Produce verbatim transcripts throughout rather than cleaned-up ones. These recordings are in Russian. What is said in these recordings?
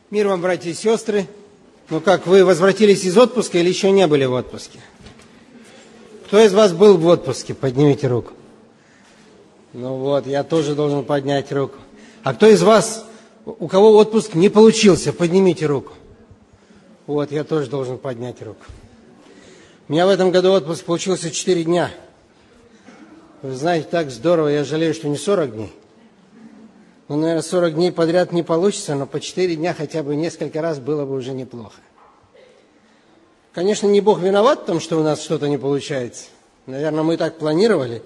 Мир вам, братья и сестры. Ну как, вы возвратились из отпуска или еще не были в отпуске? Кто из вас был в отпуске? Поднимите руку. Ну вот, я тоже должен поднять руку. А кто из вас, у кого отпуск не получился? Поднимите руку. Вот, я тоже должен поднять руку. У меня в этом году отпуск получился четыре дня. Вы знаете, так здорово, я жалею, что не сорок дней. Ну, наверное, сорок дней подряд не получится, но по четыре дня хотя бы несколько раз было бы уже неплохо. Конечно, не Бог виноват в том, что у нас что-то не получается. Наверное, мы так планировали.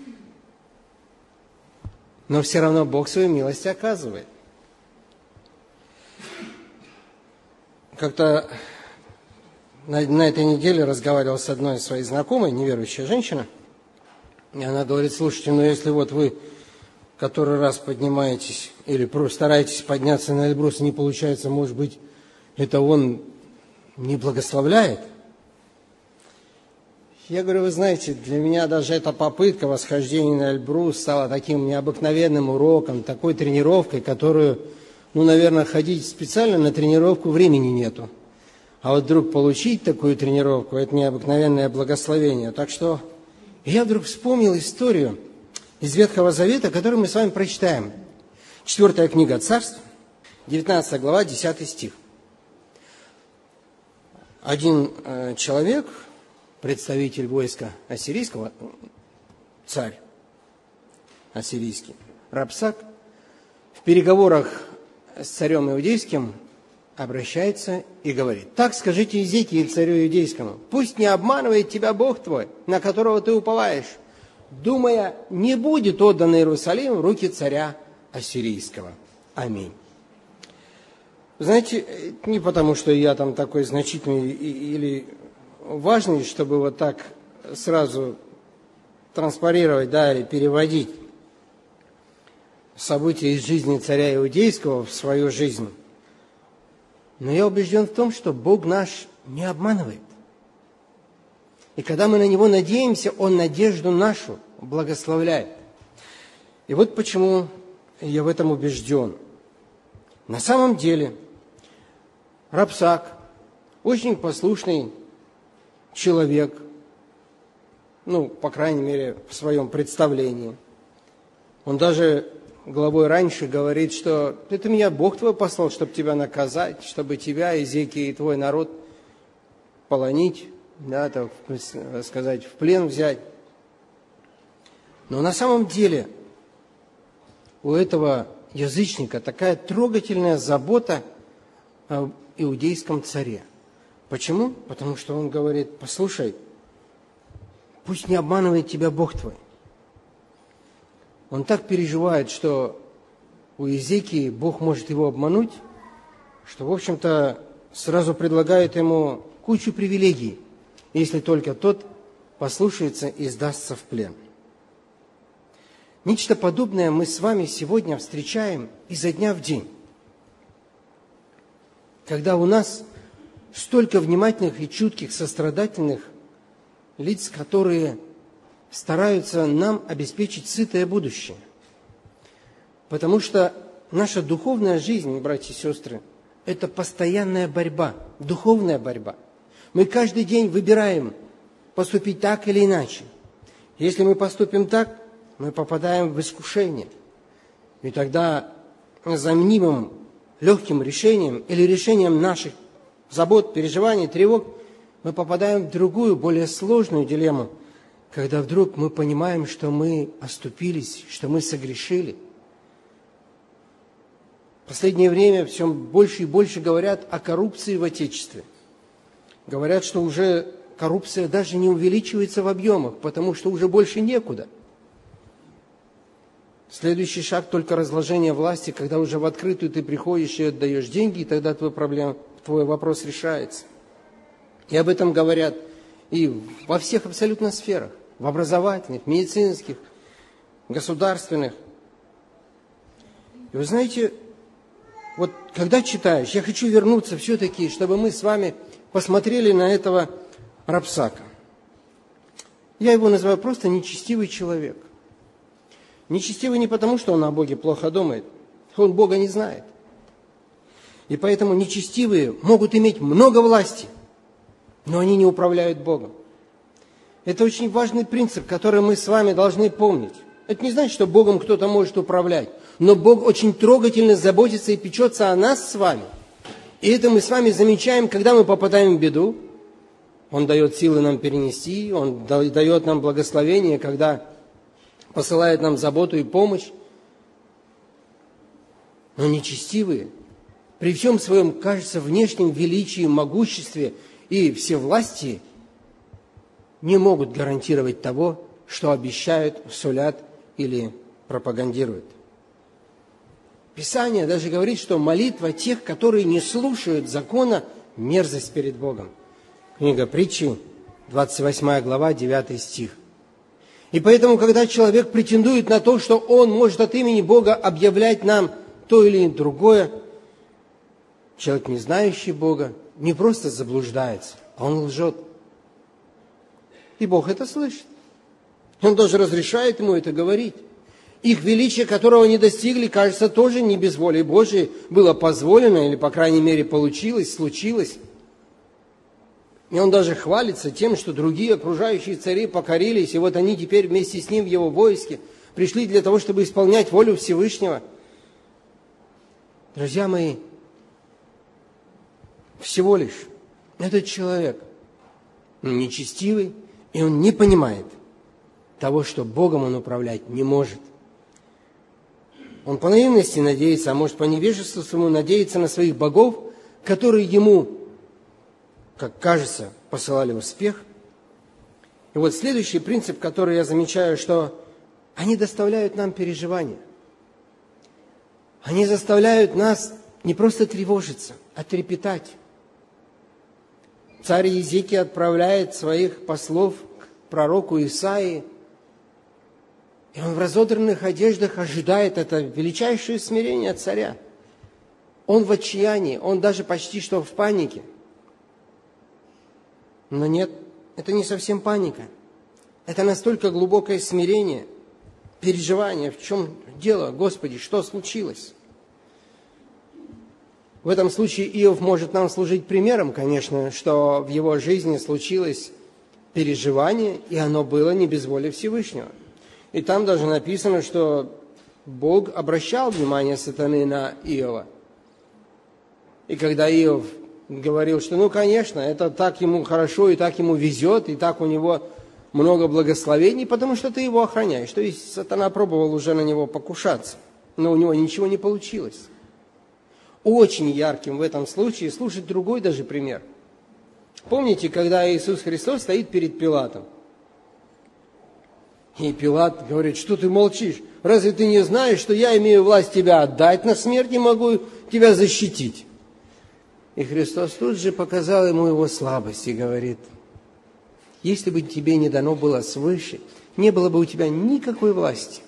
Но все равно Бог свою милость оказывает. Как-то на, на этой неделе разговаривал с одной своей знакомой, неверующая женщина. И она говорит: слушайте, ну если вот вы который раз поднимаетесь или стараетесь подняться на Эльбрус, не получается, может быть, это он не благословляет? Я говорю: вы знаете, для меня даже эта попытка восхождения на Эльбрус стала таким необыкновенным уроком, такой тренировкой, которую, ну, наверное, ходить специально на тренировку времени нету. А вот вдруг получить такую тренировку – это необыкновенное благословение. Так что я вдруг вспомнил историю из Ветхого Завета, которую мы с вами прочитаем. Четвертая книга Царств, девятнадцатая глава, десятый стих. Один э, человек, представитель войска ассирийского, царь ассирийский, Рапсак, в переговорах с царем иудейским обращается и говорит: так скажите Иезекииль царю иудейскому, пусть не обманывает тебя Бог твой, на которого ты уповаешь, думая, не будет отдан Иерусалим в руки царя ассирийского. Аминь. Знаете, не потому, что я там такой значительный или важный, чтобы вот так сразу транспарировать, да, или переводить события из жизни царя иудейского в свою жизнь. Но я убежден в том, что Бог наш не обманывает. И когда мы на Него надеемся, Он надежду нашу благословляет. И вот почему я в этом убежден. На самом деле Рапсак очень послушный человек, ну, по крайней мере, в своем представлении. Он даже главой раньше говорит, что это меня Бог твой послал, чтобы тебя наказать, чтобы тебя, Иезекииль, и твой народ полонить, да, так сказать, в плен взять. Но на самом деле у этого язычника такая трогательная забота о иудейском царе. Почему? Потому что он говорит: послушай, пусть не обманывает тебя Бог твой. Он так переживает, что у Иезекии Бог может его обмануть, что, в общем-то, сразу предлагает ему кучу привилегий, если только тот послушается и сдастся в плен. Нечто подобное мы с вами сегодня встречаем изо дня в день, когда у нас столько внимательных и чутких, сострадательных лиц, которые стараются нам обеспечить сытое будущее. Потому что наша духовная жизнь, братья и сестры, это постоянная борьба, духовная борьба. Мы каждый день выбираем поступить так или иначе. Если мы поступим так, мы попадаем в искушение. И тогда за мнимым легким решением или решением наших забот, переживаний, тревог мы попадаем в другую, более сложную дилемму, когда вдруг мы понимаем, что мы оступились, что мы согрешили. В последнее время все больше и больше говорят о коррупции в Отечестве. Говорят, что уже коррупция даже не увеличивается в объемах, потому что уже больше некуда. Следующий шаг только разложение власти, когда уже в открытую ты приходишь и отдаешь деньги, и тогда твой, проблем, твой вопрос решается. И об этом говорят и во всех абсолютно сферах, в образовательных, медицинских, государственных. И вы знаете, вот когда читаешь, я хочу вернуться все-таки, чтобы мы с вами посмотрели на этого Рапсака. Я его называю просто нечестивый человек. Нечестивый не потому, что он о Боге плохо думает, он Бога не знает. И поэтому нечестивые могут иметь много власти, но они не управляют Богом. Это очень важный принцип, который мы с вами должны помнить. Это не значит, что Богом кто-то может управлять, но Бог очень трогательно заботится и печется о нас с вами. И это мы с вами замечаем, когда мы попадаем в беду. Он дает силы нам перенести, Он дает нам благословение, когда посылает нам заботу и помощь. Но нечестивые, при всем своем, кажется, внешнем величии, могуществе и всевластии, не могут гарантировать того, что обещают, сулят или пропагандируют. Писание даже говорит, что молитва тех, которые не слушают закона, мерзость перед Богом. Книга Притчи, двадцать восьмая глава, девятый стих. И поэтому, когда человек претендует на то, что он может от имени Бога объявлять нам то или другое, человек, не знающий Бога, не просто заблуждается, а он лжет. И Бог это слышит. Он даже разрешает ему это говорить. Их величие, которого они достигли, кажется, тоже не без воли Божией было позволено, или, по крайней мере, получилось, случилось. И он даже хвалится тем, что другие окружающие цари покорились, и вот они теперь вместе с ним в его войске пришли для того, чтобы исполнять волю Всевышнего. Друзья мои, всего лишь этот человек нечестивый, и он не понимает того, что Богом он управлять не может. Он по наивности надеется, а может по невежеству своему надеется на своих богов, которые ему, как кажется, посылали успех. И вот следующий принцип, который я замечаю, что они доставляют нам переживания. Они заставляют нас не просто тревожиться, а трепетать. Царь Иезекииль отправляет своих послов к пророку Исаии, и он в разодранных одеждах ожидает это величайшее смирение царя. Он в отчаянии, он даже почти что в панике. Но нет, это не совсем паника. Это настолько глубокое смирение, переживание. В чем дело, Господи, что случилось? В этом случае Иов может нам служить примером, конечно, что в его жизни случилось переживание, и оно было не без воли Всевышнего. И там даже написано, что Бог обращал внимание сатаны на Иова. И когда Иов говорил, что, ну, конечно, это так ему хорошо, и так ему везет, и так у него много благословений, потому что ты его охраняешь. То есть сатана пробовал уже на него покушаться, но у него ничего не получилось. Очень ярким в этом случае служит другой даже пример. Помните, когда Иисус Христос стоит перед Пилатом? И Пилат говорит, что ты молчишь? Разве ты не знаешь, что я имею власть тебя отдать на смерть и могу тебя защитить? И Христос тут же показал ему его слабость и говорит, если бы тебе не дано было свыше, не было бы у тебя никакой власти.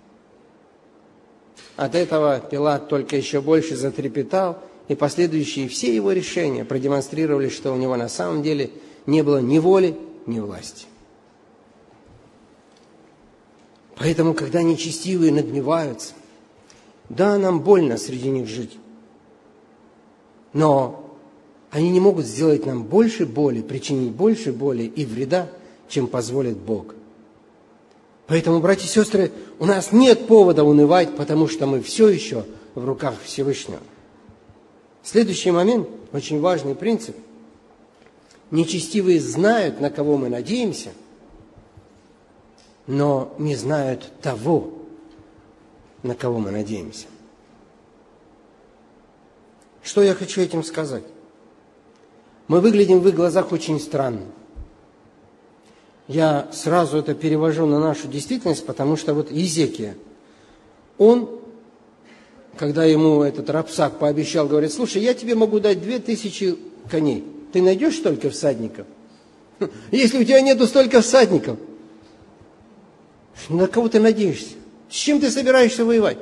От этого Пилат только еще больше затрепетал, и последующие все его решения продемонстрировали, что у него на самом деле не было ни воли, ни власти. Поэтому, когда нечестивые нагневаются, да, нам больно среди них жить, но они не могут сделать нам больше боли, причинить больше боли и вреда, чем позволит Бог. Поэтому, братья и сестры, у нас нет повода унывать, потому что мы все еще в руках Всевышнего. Следующий момент, очень важный принцип. Нечестивые знают, на кого мы надеемся, но не знают того, на кого мы надеемся. Что я хочу этим сказать? Мы выглядим в их глазах очень странно. Я сразу это перевожу на нашу действительность, потому что вот Иезекииль, он, когда ему этот Рапсак пообещал, говорит, слушай, я тебе могу дать две тысячи коней, ты найдешь столько всадников? Если у тебя нету столько всадников, на кого ты надеешься? С чем ты собираешься воевать?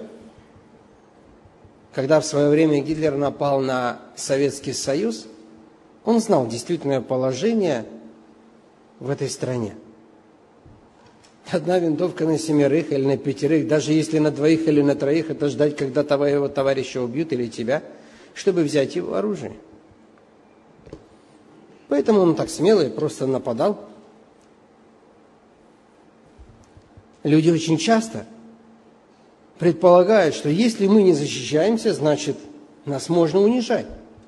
Когда в свое время Гитлер напал на Советский Союз, он знал действительное положение в этой стране. Одна винтовка на семерых или на пятерых, даже если на двоих или на троих, это ждать, когда твоего товарища убьют или тебя. чтобы взять его оружие. Поэтому он так смело и просто нападал. Люди очень часто предполагают, что если мы не защищаемся, значит, нас можно унижать.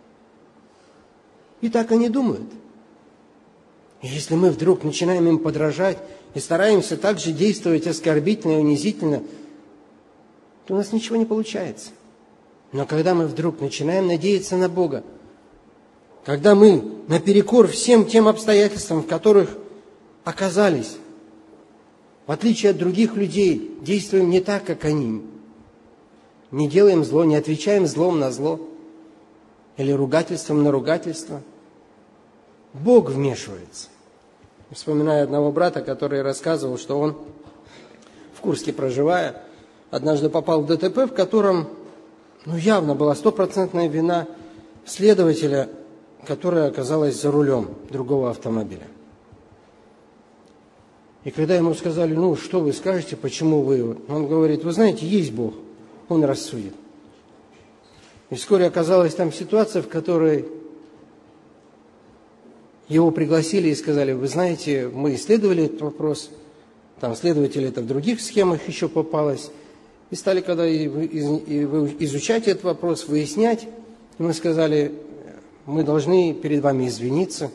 И так они думают. И если мы вдруг начинаем им подражать и стараемся также действовать оскорбительно и унизительно, то у нас ничего не получается. Но когда мы вдруг начинаем надеяться на Бога, когда мы наперекор всем тем обстоятельствам, в которых оказались, в отличие от других людей, действуем не так, как они, не делаем зло, не отвечаем злом на зло или ругательством на ругательство, Бог вмешивается. Вспоминаю одного брата, который рассказывал, что он, в Курске проживая, однажды попал в ДТП, в котором ну, явно была стопроцентная вина следователя, которая оказалась за рулем другого автомобиля. И когда ему сказали, ну, что вы скажете, почему вы... Он говорит, вы знаете, есть Бог, Он рассудит. И вскоре оказалась там ситуация, в которой его пригласили и сказали, вы знаете, мы исследовали этот вопрос, там следователи это в других схемах еще попалось, и стали когда изучать этот вопрос, выяснять, и мы сказали, мы должны перед вами извиниться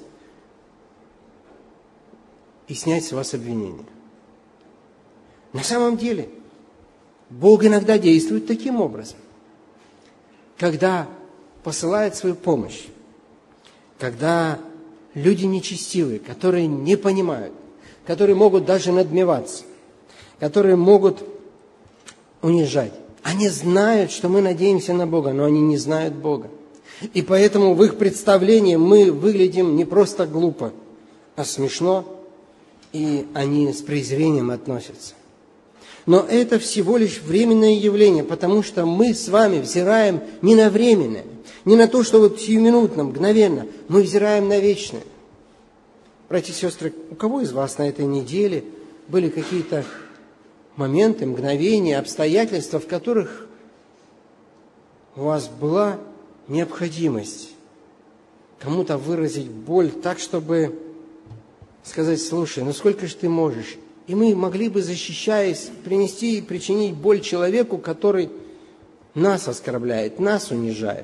и снять с вас обвинение. На самом деле, Бог иногда действует таким образом, когда посылает свою помощь, когда люди нечестивые, которые не понимают, которые могут даже надмеваться, которые могут унижать. Они знают, что мы надеемся на Бога, но они не знают Бога. И поэтому в их представлении мы выглядим не просто глупо, а смешно, и они с презрением относятся. Но это всего лишь временное явление, потому что мы с вами взираем не на временное, не на то, что вот сиюминутно, мгновенно, мы взираем на вечное. Братья и сестры, у кого из вас на этой неделе были какие-то моменты, мгновения, обстоятельства, в которых у вас была необходимость кому-то выразить боль так, чтобы сказать, слушай, ну сколько же ты можешь? И мы могли бы, защищаясь, принести и причинить боль человеку, который нас оскорбляет, нас унижает.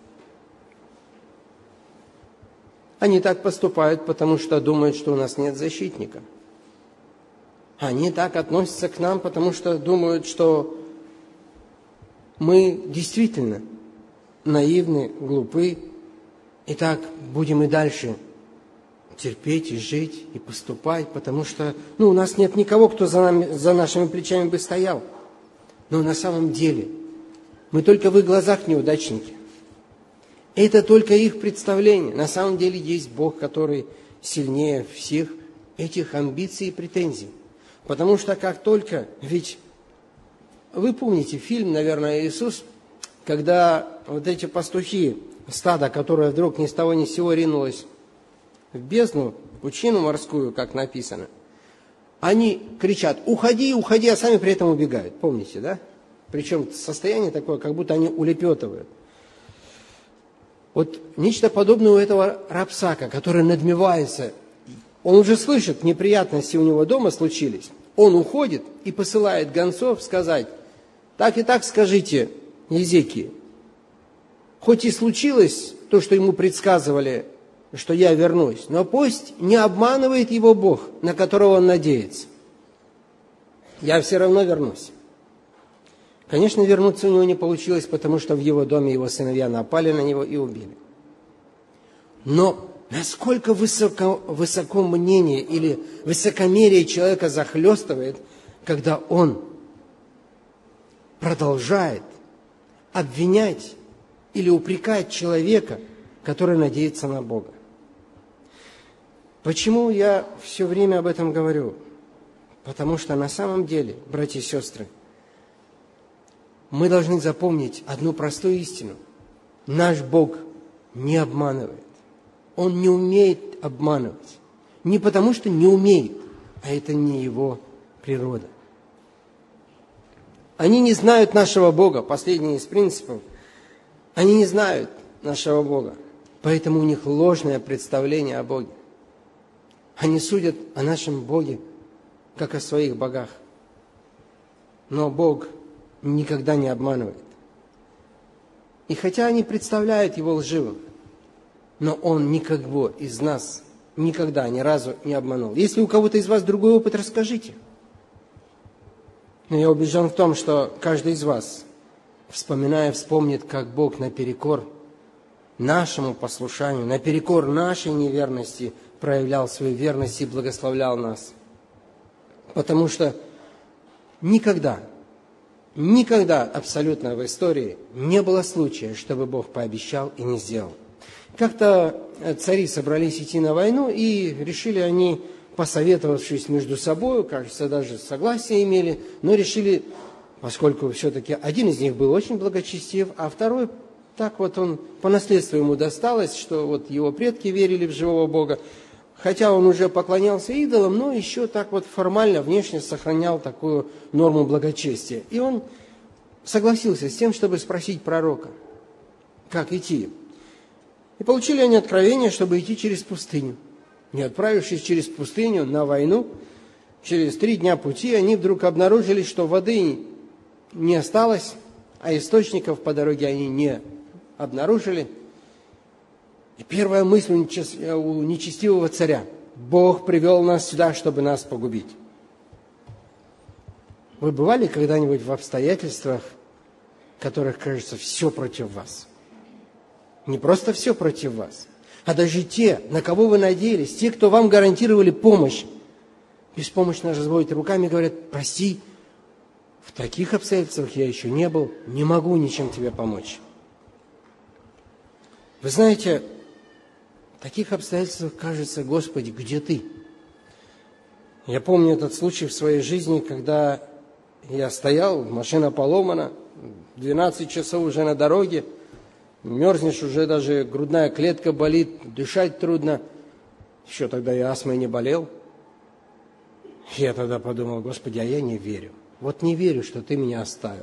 Они так поступают, потому что думают, что у нас нет защитника. Они так относятся к нам, потому что думают, что мы действительно наивны, глупы, и так будем и дальше терпеть и жить, и поступать, потому что ну, у нас нет никого, кто за, нами, за нашими плечами бы стоял. Но на самом деле мы только в их глазах неудачники. Это только их представление. На самом деле есть Бог, который сильнее всех этих амбиций и претензий. Потому что как только, ведь вы помните фильм, наверное, Иисус, когда вот эти пастухи, стадо, которое вдруг ни с того ни с сего ринулось в бездну, в пучину морскую, как написано, они кричат, уходи, уходи, а сами при этом убегают. Помните, да? Причем состояние такое, как будто они улепетывают. Вот нечто подобное у этого рабсака, который надмевается. Он уже слышит, неприятности у него дома случились. Он уходит и посылает гонцов сказать, так и так скажите Езекии, хоть и случилось то, что ему предсказывали, что я вернусь, но пусть не обманывает его Бог, на которого он надеется. Я все равно вернусь. Конечно, вернуться у него не получилось, потому что в его доме его сыновья напали на него и убили. Но насколько высоко, высоко мнение или высокомерие человека захлестывает, когда он продолжает обвинять или упрекать человека, который надеется на Бога. Почему я все время об этом говорю? Потому что на самом деле, братья и сестры, мы должны запомнить одну простую истину. Наш Бог не обманывает. Он не умеет обманывать. Не потому, что не умеет, а это не его природа. Они не знают нашего Бога, последний из принципов. Они не знают нашего Бога, поэтому у них ложное представление о Боге. Они судят о нашем Боге, как о своих богах. Но Бог никогда не обманывает. И хотя они представляют Его лживым, но Он никого из нас никогда, ни разу не обманул. Если у кого-то из вас другой опыт, расскажите. Но я убежден в том, что каждый из вас, вспоминая, вспомнит, как Бог наперекор нашему послушанию, наперекор нашей неверности проявлял свою верность и благословлял нас. Потому что никогда, никогда абсолютно в истории не было случая, чтобы Бог пообещал и не сделал. Как-то цари собрались идти на войну, и решили они, посоветовавшись между собой, кажется, даже согласие имели, но решили, поскольку все-таки один из них был очень благочестив, а второй, так вот он, по наследству ему досталось, что вот его предки верили в живого Бога, хотя он уже поклонялся идолам, но еще так вот формально, внешне сохранял такую норму благочестия. И он согласился с тем, чтобы спросить пророка, как идти. И получили они откровение, чтобы идти через пустыню. И отправившись через пустыню на войну, через три дня пути они вдруг обнаружили, что воды не осталось, а источников по дороге они не обнаружили. И первая мысль у нечестивого царя: Бог привел нас сюда, чтобы нас погубить. Вы бывали когда-нибудь в обстоятельствах, в которых, кажется, все против вас? Не просто все против вас, а даже те, на кого вы надеялись, те, кто вам гарантировали помощь, беспомощно разводят руками и говорят: прости, в таких обстоятельствах я еще не был, не могу ничем тебе помочь. Вы знаете, в таких обстоятельствах кажется: Господи, где Ты? Я помню этот случай в своей жизни, когда я стоял, машина поломана, двенадцать часов уже на дороге, мерзнешь, уже даже грудная клетка болит, дышать трудно. Еще тогда я астмой не болел. Я тогда подумал: Господи, а я не верю. Вот не верю, что Ты меня оставил.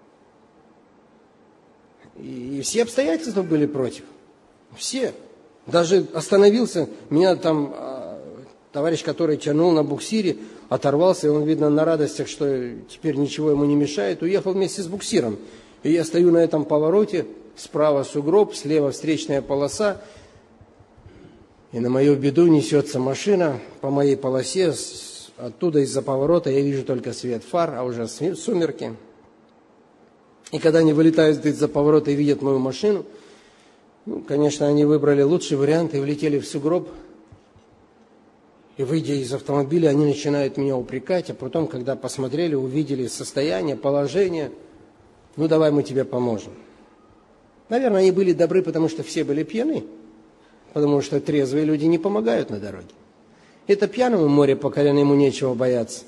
И все обстоятельства были против. Все. Даже остановился, меня там товарищ, который тянул на буксире, оторвался, и он, видно, на радостях, что теперь ничего ему не мешает, уехал вместе с буксиром. И я стою на этом повороте, справа сугроб, слева встречная полоса, и на мою беду несется машина по моей полосе, оттуда из-за поворота я вижу только свет фар, а уже сумерки. И когда они вылетают из-за поворота и видят мою машину, ну, конечно, они выбрали лучший вариант и влетели в сугроб. И, выйдя из автомобиля, они начинают меня упрекать, а потом, когда посмотрели, увидели состояние, положение, ну, давай мы тебе поможем. Наверное, они были добры, потому что все были пьяны, потому что трезвые люди не помогают на дороге. Это пьяному море по колено, ему нечего бояться.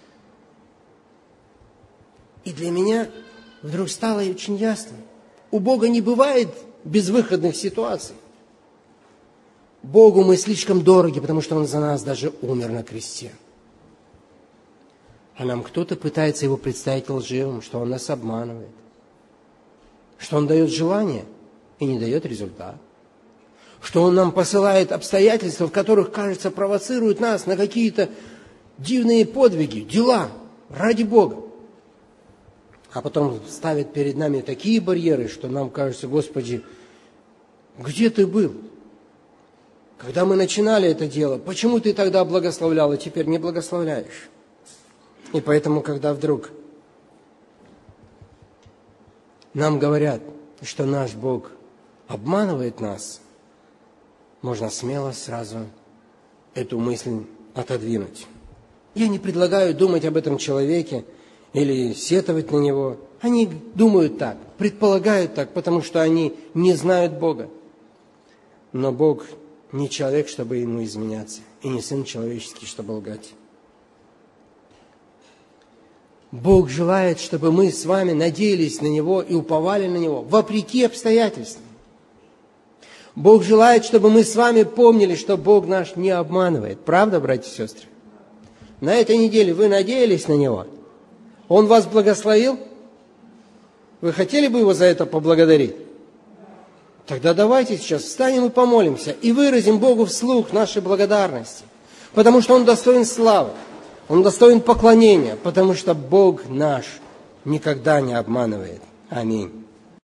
И для меня вдруг стало очень ясно: у Бога не бывает безвыходных ситуаций. Богу мы слишком дороги, потому что Он за нас даже умер на кресте. А нам кто-то пытается Его представить лживым, что Он нас обманывает, что Он дает желание и не дает результат, что Он нам посылает обстоятельства, в которых, кажется, провоцирует нас на какие-то дивные подвиги, дела ради Бога. А потом ставит перед нами такие барьеры, что нам кажется: Господи, где Ты был? Когда мы начинали это дело, почему Ты тогда благословлял, а теперь не благословляешь? И поэтому, когда вдруг нам говорят, что наш Бог обманывает нас, можно смело сразу эту мысль отодвинуть. Я не предлагаю думать об этом человеке или сетовать на него. Они думают так, предполагают так, потому что они не знают Бога. Но Бог не человек, чтобы Ему изменяться, и не Сын человеческий, чтобы лгать. Бог желает, чтобы мы с вами надеялись на Него и уповали на Него, вопреки обстоятельствам. Бог желает, чтобы мы с вами помнили, что Бог наш не обманывает. Правда, братья и сестры? На этой неделе вы надеялись на Него? Он вас благословил? Вы хотели бы Его за это поблагодарить? Тогда давайте сейчас встанем и помолимся, и выразим Богу вслух нашей благодарности, потому что Он достоин славы, Он достоин поклонения, потому что Бог наш никогда не обманывает. Аминь.